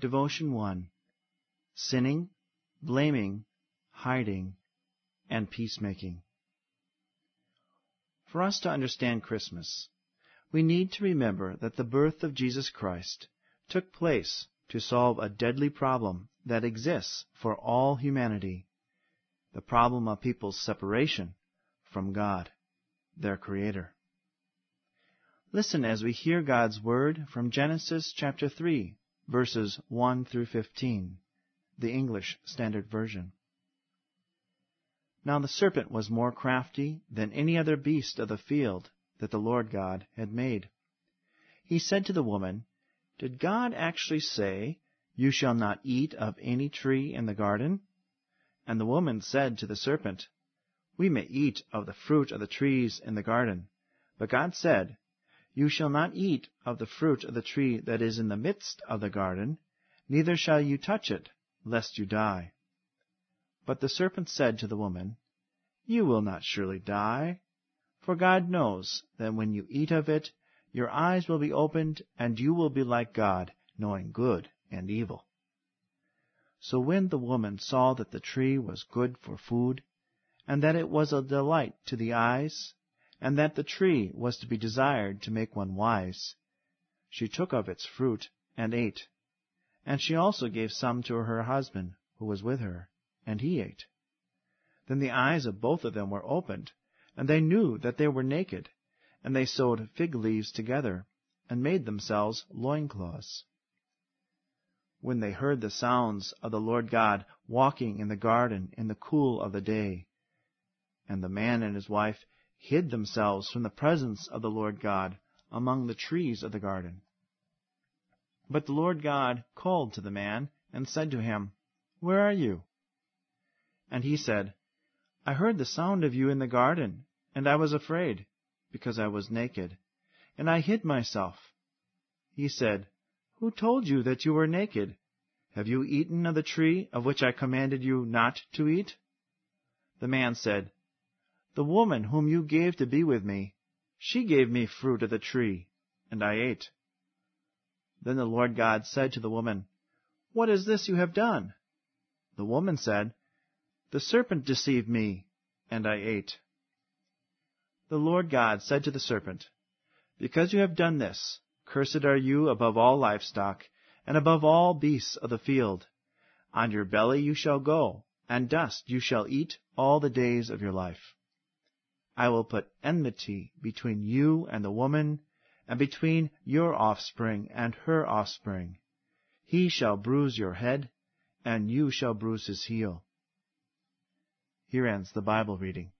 Devotion 1. Sinning, blaming, hiding, and peacemaking. For us to understand Christmas, we need to remember that the birth of Jesus Christ took place to solve a deadly problem that exists for all humanity, the problem of people's separation from God, their Creator. Listen as we hear God's Word from Genesis chapter 3, verses 1 through 15, the English Standard Version. Now the serpent was more crafty than any other beast of the field that the Lord God had made. He said to the woman, "Did God actually say, 'You shall not eat of any tree in the garden'?" And the woman said to the serpent, "We may eat of the fruit of the trees in the garden. But God said, 'You shall not eat of the fruit of the tree that is in the midst of the garden, neither shall you touch it, lest you die.' But the serpent said to the woman, 'You will not surely die, for God knows that when you eat of it, your eyes will be opened, and you will be like God, knowing good and evil.' So when the woman saw that the tree was good for food, and that it was a delight to the eyes, and that the tree was to be desired to make one wise, she took of its fruit and ate. And she also gave some to her husband who was with her, and he ate. Then the eyes of both of them were opened, and they knew that they were naked, and they sewed fig leaves together, and made themselves loincloths. When they heard the sounds of the Lord God walking in the garden in the cool of the day, and the man and his wife hid themselves from the presence of the Lord God among the trees of the garden. But the Lord God called to the man and said to him, 'Where are you?' And he said, 'I heard the sound of you in the garden, and I was afraid, because I was naked, and I hid myself.' He said, 'Who told you that you were naked? Have you eaten of the tree of which I commanded you not to eat?' The man said, 'The woman whom you gave to be with me, she gave me fruit of the tree, and I ate.' Then the Lord God said to the woman, 'What is this you have done?' The woman said, 'The serpent deceived me, and I ate.' The Lord God said to the serpent, 'Because you have done this, cursed are you above all livestock, and above all beasts of the field. On your belly you shall go, and dust you shall eat all the days of your life. I will put enmity between you and the woman, and between your offspring and her offspring. He shall bruise your head, and you shall bruise his heel.'" Here ends the Bible reading.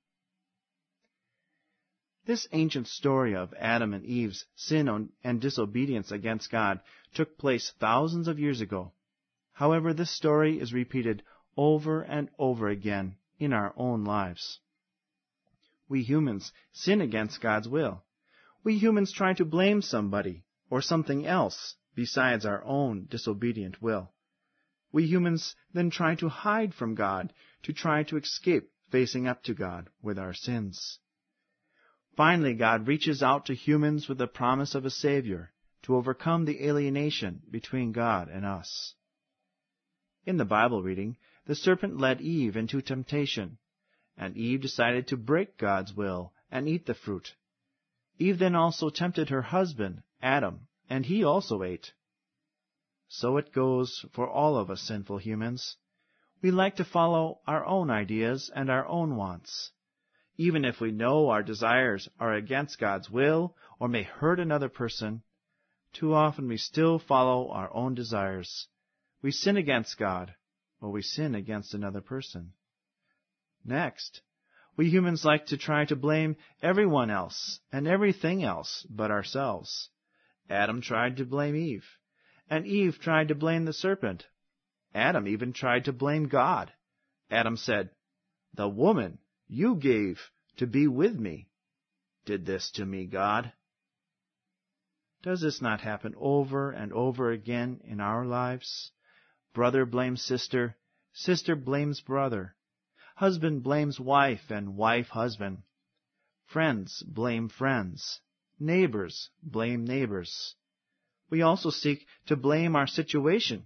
This ancient story of Adam and Eve's sin and disobedience against God took place thousands of years ago. However, this story is repeated over and over again in our own lives. We humans sin against God's will. We humans try to blame somebody or something else besides our own disobedient will. We humans then try to hide from God to try to escape facing up to God with our sins. Finally, God reaches out to humans with the promise of a Savior to overcome the alienation between God and us. In the Bible reading, the serpent led Eve into temptation, and Eve decided to break God's will and eat the fruit. Eve then also tempted her husband, Adam, and he also ate. So it goes for all of us sinful humans. We like to follow our own ideas and our own wants. Even if we know our desires are against God's will or may hurt another person, too often we still follow our own desires. We sin against God, or we sin against another person. Next, we humans like to try to blame everyone else and everything else but ourselves. Adam tried to blame Eve, and Eve tried to blame the serpent. Adam even tried to blame God. Adam said, "The woman you gave to be with me did this to me, God." Does this not happen over and over again in our lives? Brother blames sister, sister blames brother. Husband blames wife, and wife husband. Friends blame friends. Neighbors blame neighbors. We also seek to blame our situation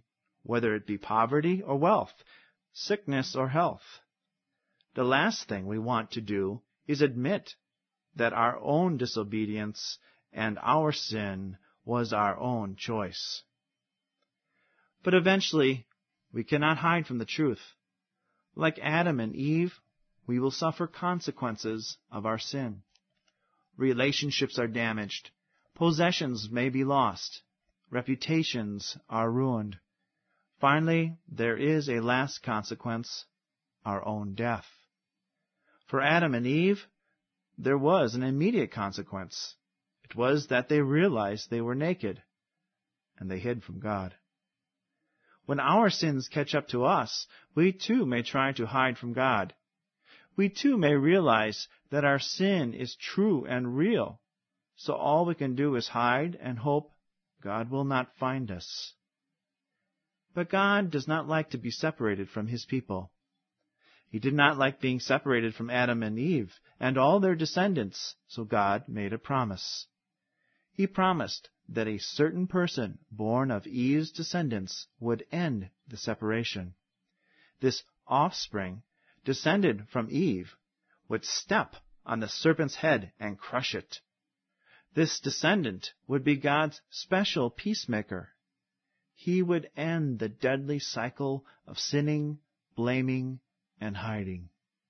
whether it be poverty or wealth, sickness or health. The last thing we want to do is admit that our own disobedience and our sin was our own choice. But eventually, we cannot hide from the truth. Like Adam and Eve, we will suffer consequences of our sin. Relationships are damaged. Possessions may be lost. Reputations are ruined. Finally, there is a last consequence, our own death. For Adam and Eve, there was an immediate consequence. It was that they realized they were naked, and they hid from God. When our sins catch up to us, we too may try to hide from God. We too may realize that our sin is true and real, so all we can do is hide and hope God will not find us. But God does not like to be separated from His people. He did not like being separated from Adam and Eve and all their descendants, so God made a promise. He promised that a certain person born of Eve's descendants would end the separation. This offspring, descended from Eve, would step on the serpent's head and crush it. This descendant would be God's special peacemaker. He would end the deadly cycle of sinning, blaming, and hiding.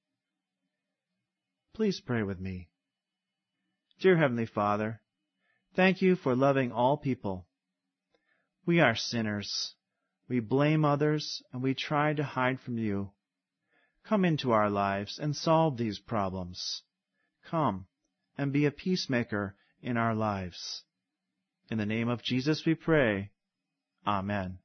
Please pray with me. Dear Heavenly Father, thank you for loving all people. We are sinners. We blame others, and we try to hide from you. Come into our lives and solve these problems. Come and be a peacemaker in our lives. In the name of Jesus we pray. Amen.